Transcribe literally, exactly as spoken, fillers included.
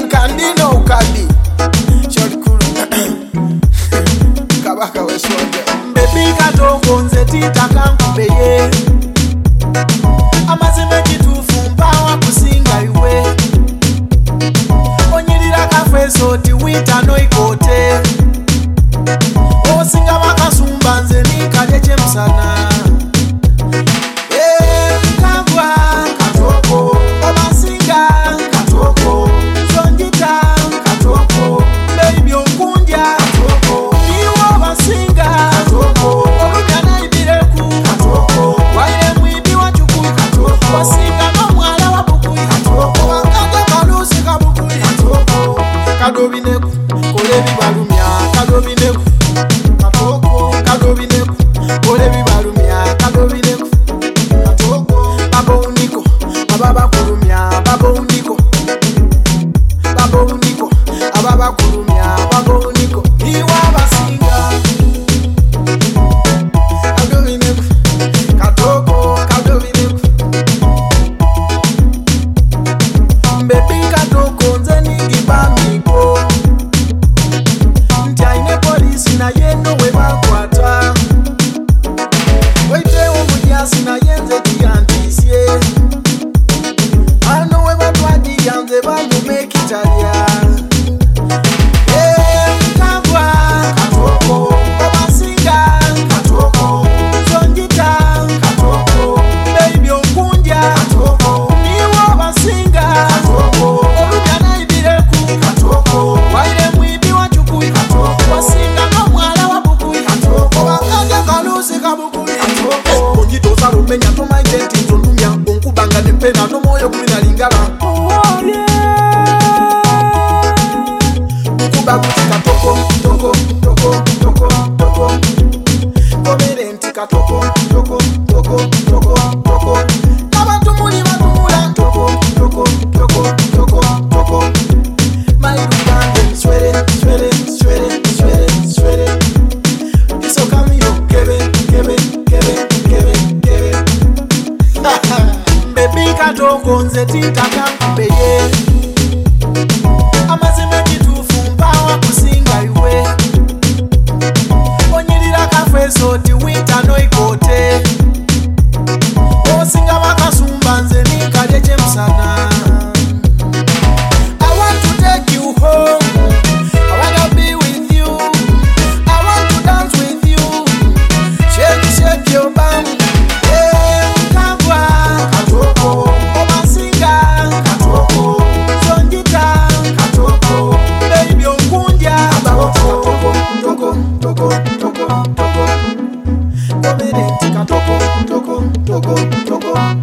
Can Candy no Candy. Short cool. Kabaka we soldier. Baby katoko nze tita kankubeye. Amazime kitufu mpawa kusinga iwe. Onyirira kafeso ti wita no ikote. Osinga makasumba nze nikajeche msana. Kadobineku, kolebi balumia, kadobineku, katoko, kadobineku, kolebi balumia, kadobineku, katoko, babo uniko, ababa kulumia, babo uniko, babo uniko, ababa kulumia, babo uniko, iwa basinga. Kadobineku, katoko, kadobineku, baby katoko nzeni gibami. Na yendo we bakwata Wete umunyasi na yenze tiyantisye Ano we batwaji yanze bamu mekitalia Eh, kagwa katoko Babasinga katoko Zonjita katoko Baby okunja katoko Niwo basinga katoko Olugana ibireku katoko Waire mwibi wachukui katoko Wasinga Menya to my identity to Lumia, Unkubanga de Pena, no more of Lingala. Oh, yeah. Ukubakutika toko, toko, toko, toko, toko. Komerentika toko, toko, toko, toko, toko. Tabatumuli batumula, toko, toko, toko, toko, toko. My Rubanda, sweating, sweating, sweating, sweating, sweating. It's so come you, Kevin, Kevin, Kevin, Kevin. Baby katoko nze tita kankubeye. Amazime kitufu mpawa kusinga iwe. Onyirira kafeso ti wita no ikote. Osinga makasumba nze nikajeche msana. I want to take you home. I wanna be with you. I want to dance with you. Shake, shake your bum. Toko, toko, toko, toko.